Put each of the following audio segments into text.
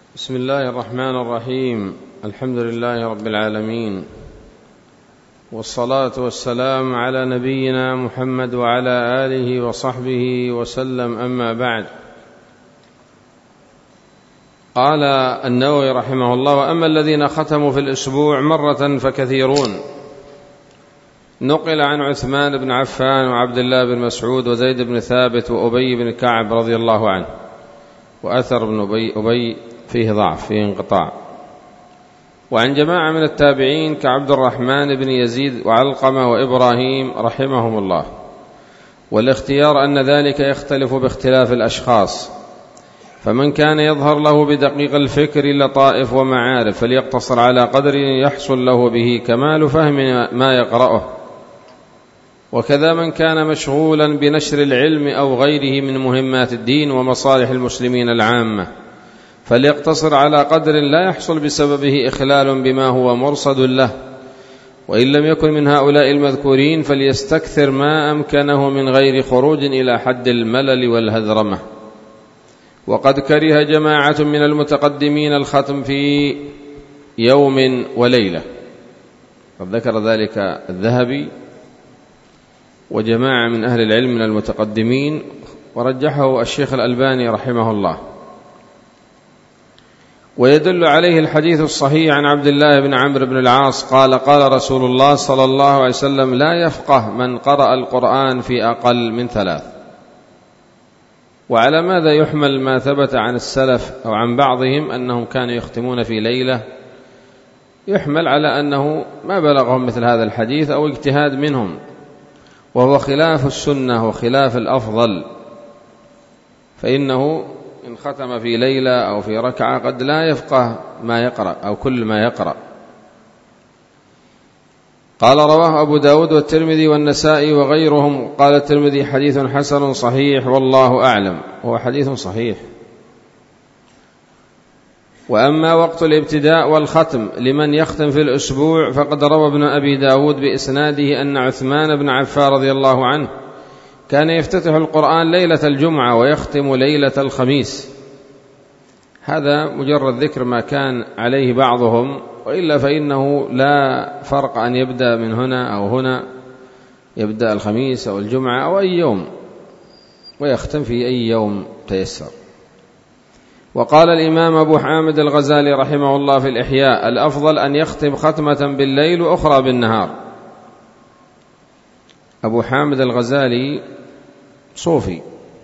بسم الله الرحمن الرحيم. الحمد لله رب العالمين، والصلاة والسلام على نبينا محمد وعلى آله وصحبه وسلم، أما بعد. قال النووي رحمه الله: وأما الذين ختموا في الأسبوع مرة فكثيرون. نقل عن عثمان بن عفان وعبد الله بن مسعود وزيد بن ثابت وأبي بن كعب رضي الله عنه. وأثر بن أبي فيه ضعف، فيه انقطاع. وعن جماعة من التابعين كعبد الرحمن بن يزيد وعلقمة وإبراهيم رحمهم الله. والاختيار أن ذلك يختلف باختلاف الأشخاص، فمن كان يظهر له بدقيق الفكر لطائف ومعارف فليقتصر على قدر يحصل له به كمال فهم ما يقرأه. وكذا من كان مشغولا بنشر العلم أو غيره من مهمات الدين ومصالح المسلمين العامة فليقتصر على قدر لا يحصل بسببه إخلال بما هو مرصد له. وإن لم يكن من هؤلاء المذكورين فليستكثر ما أمكنه من غير خروج إلى حد الملل والهذرمة. وقد كره جماعة من المتقدمين الختم في يوم وليلة، قد ذكر ذلك الذهبي وجماعة من أهل العلم من المتقدمين، ورجحه الشيخ الألباني رحمه الله. ويدل عليه الحديث الصحيح عن عبد الله بن عمرو بن العاص قال: قال رسول الله صلى الله عليه وسلم: لا يفقه من قرأ القرآن في أقل من 3. وعلى ماذا يحمل ما ثبت عن السلف أو عن بعضهم أنهم كانوا يختمون في ليلة؟ يحمل على أنه ما بلغهم مثل هذا الحديث أو اجتهاد منهم، وهو خلاف السنة وخلاف الأفضل، فإنه إن ختم في ليلة أو في ركعة قد لا يفقه ما يقرأ أو كل ما يقرأ. قال: رواه أبو داود والترمذي والنسائي وغيرهم. قال الترمذي: حديث حسن صحيح والله أعلم. هو حديث صحيح. وأما وقت الابتداء والختم لمن يختم في الأسبوع فقد روى ابن أبي داود بإسناده أن عثمان بن عفان رضي الله عنه كان يفتتح القرآن ليلة الجمعة ويختم ليلة الخميس. هذا مجرد ذكر ما كان عليه بعضهم، وإلا فإنه لا فرق أن يبدأ من هنا أو هنا، يبدأ الخميس أو الجمعة أو أي يوم ويختم في أي يوم تيسر. وقال الإمام أبو حامد الغزالي رحمه الله في الإحياء: الأفضل أن يختم ختمة بالليل وأخرى بالنهار. أبو حامد الغزالي صوفي،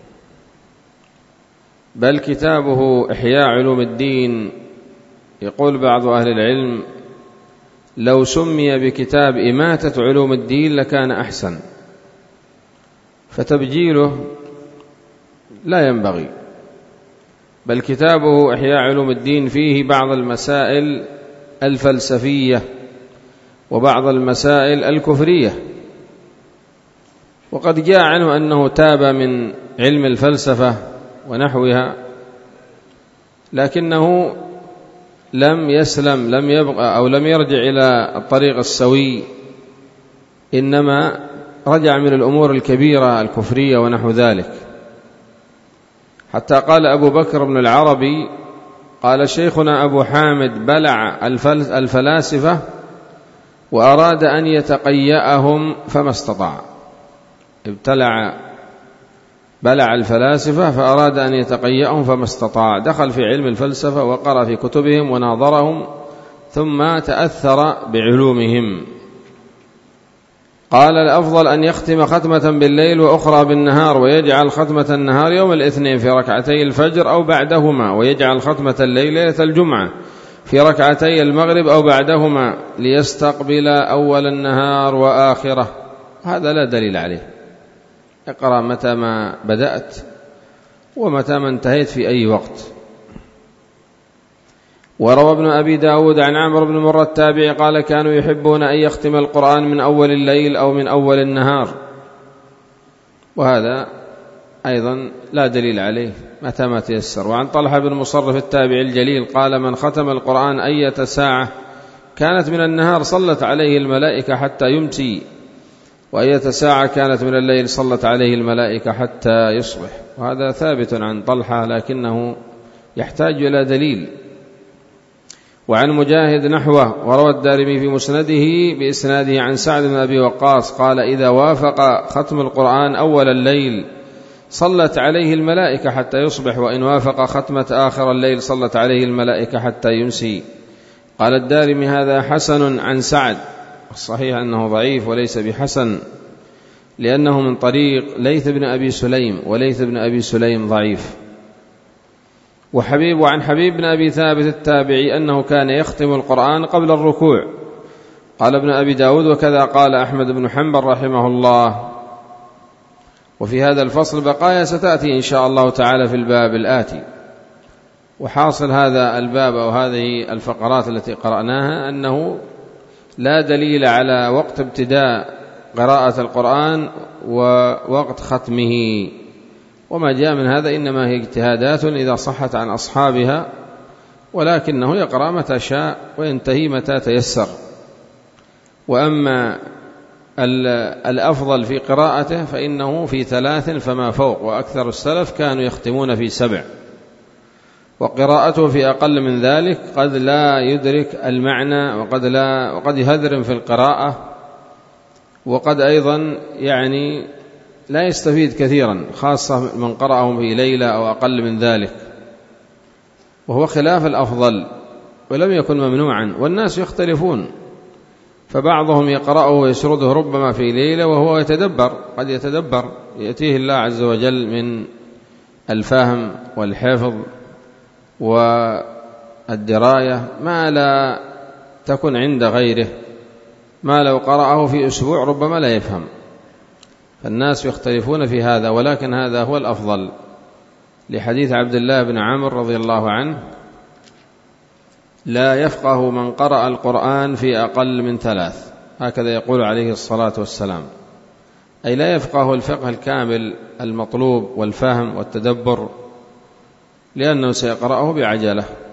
بل كتابه إحياء علوم الدين يقول بعض أهل العلم: لو سمي بكتاب إماتة علوم الدين لكان أحسن، فتبجيله لا ينبغي، بل كتابه إحياء علوم الدين فيه بعض المسائل الفلسفية وبعض المسائل الكفرية. وقد جاء عنه أنه تاب من علم الفلسفة ونحوها، لكنه لم يسلم، لم يبقى أو لم يرجع إلى الطريق السوي، إنما رجع من الأمور الكبيرة الكفرية ونحو ذلك. حتى قال أبو بكر بن العربي: قال شيخنا أبو حامد: بلع الفلاسفة وأراد أن يتقيأهم فما استطاع. بلع الفلاسفة فأراد أن يتقيأهم فما استطاع. دخل في علم الفلسفة وقرأ في كتبهم وناظرهم ثم تأثر بعلومهم. قال: الأفضل أن يختم ختمة بالليل وأخرى بالنهار، ويجعل ختمة النهار يوم الاثنين في ركعتي الفجر أو بعدهما، ويجعل ختمة الليل ليلة الجمعة في ركعتي المغرب أو بعدهما، ليستقبل أول النهار وآخره. هذا لا دليل عليه. اقرأ متى ما بدأت ومتى ما انتهيت في أي وقت. وروى ابن أبي داود عن عمرو بن مرة التابعي قال: كانوا يحبون أن يختم القرآن من أول الليل أو من أول النهار. وهذا أيضا لا دليل عليه، متى ما تيسر. وعن طلحة بن مصرف التابعي الجليل قال: من ختم القرآن أية ساعة كانت من النهار صلت عليه الملائكة حتى يمسي، وأية ساعة كانت من الليل صلت عليه الملائكة حتى يصبح. وهذا ثابت عن طلحة، لكنه يحتاج إلى دليل، وعن مجاهد نحوه. وروى الدارمي في مسنده بإسناده عن سعد بن أبي وقاص قال: إذا وافق ختم القرآن أول الليل صلت عليه الملائكة حتى يصبح، وإن وافق ختمة آخر الليل صلت عليه الملائكة حتى يمسي. قال الدارمي: هذا حسن عن سعد. الصحيح أنه ضعيف وليس بحسن، لأنه من طريق ليث بن أبي سليم، وليث بن أبي سليم ضعيف. وعن حبيب بن أبي ثابت التابعي أنه كان يختم القرآن قبل الركوع. قال ابن أبي داود: وكذا قال أحمد بن حنبل رحمه الله. وفي هذا الفصل بقايا ستأتي إن شاء الله تعالى في الباب الآتي. وحاصل هذا الباب أو هذه الفقرات التي قرأناها أنه لا دليل على وقت ابتداء قراءة القرآن ووقت ختمه، وما جاء من هذا إنما هي اجتهادات إذا صحت عن أصحابها، ولكنه يقرأ متى شاء وينتهي متى تيسر. وأما الأفضل في قراءته فإنه في 3 فما فوق، وأكثر السلف كانوا يختمون في 7، وقراءته في أقل من ذلك قد لا يدرك المعنى، وقد يهذرم في القراءة، وقد أيضا يعني لا يستفيد كثيرا، خاصة من قرأه في ليلة أو أقل من ذلك، وهو خلاف الأفضل ولم يكن ممنوعا. والناس يختلفون، فبعضهم يقرأه ويسرده ربما في ليلة وهو يتدبر، قد يتدبر، يأتيه الله عز وجل من الفهم والحفظ والدراية ما لا تكن عند غيره، ما لو قرأه في أسبوع ربما لا يفهم. فالناس يختلفون في هذا، ولكن هذا هو الأفضل، لحديث عبد الله بن عمرو رضي الله عنه: لا يفقه من قرأ القرآن في أقل من 3، هكذا يقول عليه الصلاة والسلام، أي لا يفقه الفقه الكامل المطلوب والفهم والتدبر، لأنه سيقرأه بعجلة.